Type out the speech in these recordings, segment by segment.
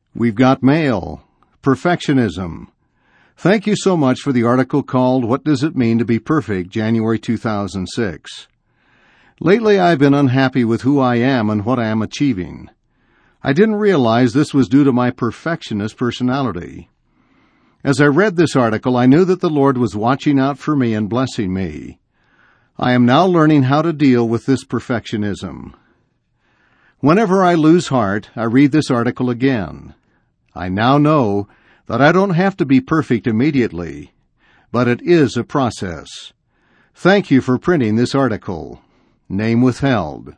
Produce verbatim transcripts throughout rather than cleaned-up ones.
We've got mail. Perfectionism. Thank you so much for the article called What Does It Mean to Be Perfect, January two thousand six. Lately I've been unhappy with who I am and what I am achieving. I didn't realize this was due to my perfectionist personality. As I read this article, I knew that the Lord was watching out for me and blessing me. I am now learning how to deal with this perfectionism. Whenever I lose heart, I read this article again. I now know that I don't have to be perfect immediately, but it is a process. Thank you for printing this article. Name withheld.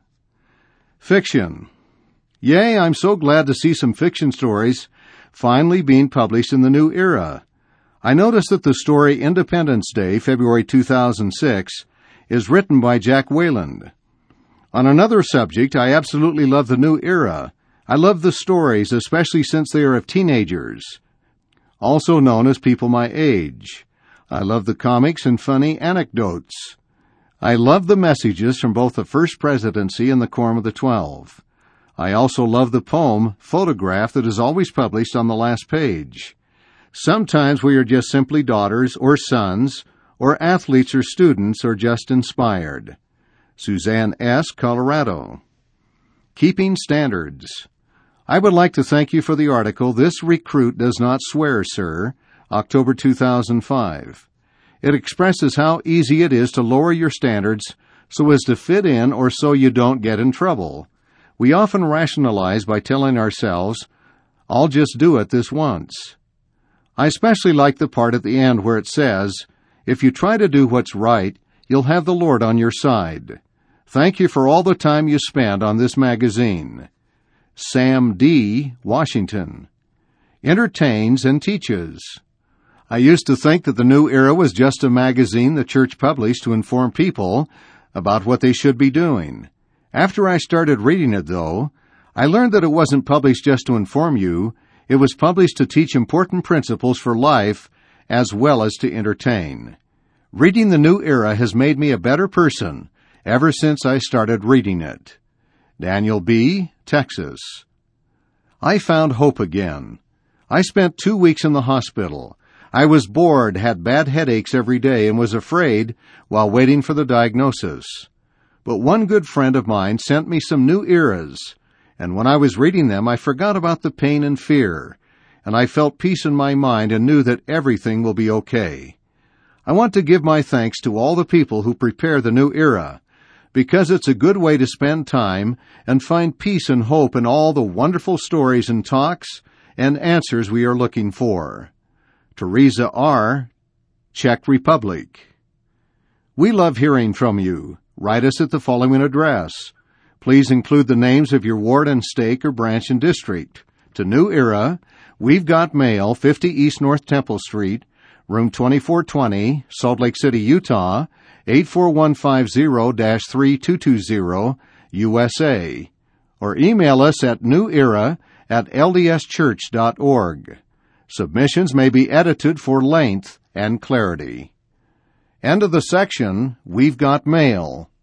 Fiction. Yay, I'm so glad to see some fiction stories finally being published in the new era. I noticed that the story Independence Day, February two thousand six, is written by Jack Wayland. On another subject, I absolutely love the new era. I love the stories, especially since they are of teenagers, also known as people my age. I love the comics and funny anecdotes. I love the messages from both the First Presidency and the Quorum of the Twelve. I also love the poem, Photograph, that is always published on the last page. Sometimes we are just simply daughters or sons, or athletes or students, or just inspired. Suzanne S., Colorado. Keeping Standards. I would like to thank you for the article, This Recruit Does Not Swear, Sir, October two thousand five. It expresses how easy it is to lower your standards so as to fit in or so you don't get in trouble. We often rationalize by telling ourselves, I'll just do it this once. I especially like the part at the end where it says, if you try to do what's right, you'll have the Lord on your side. Thank you for all the time you spent on this magazine. Sam D., Washington. Entertains and teaches. I used to think that the New Era was just a magazine the church published to inform people about what they should be doing. After I started reading it, though, I learned that it wasn't published just to inform you. It was published to teach important principles for life as well as to entertain. Reading the New Era has made me a better person ever since I started reading it. Daniel B., Texas. I found hope again. I spent two weeks in the hospital. I was bored, had bad headaches every day, and was afraid while waiting for the diagnosis. But one good friend of mine sent me some New Eras, and when I was reading them, I forgot about the pain and fear, and I felt peace in my mind and knew that everything will be okay. I want to give my thanks to all the people who prepare the New Era, because it's a good way to spend time and find peace and hope in all the wonderful stories and talks and answers we are looking for. Teresa R., Czech Republic. We love hearing from you. Write us at the following address. Please include the names of your ward and stake or branch and district. To New Era, We've Got Mail, fifty East North Temple Street, room twenty-four twenty, Salt Lake City, Utah, eight four one five zero dash three two two zero, U S A. Or email us at newera at l d s church dot org. Submissions may be edited for length and clarity. End of the section, We've Got Mail.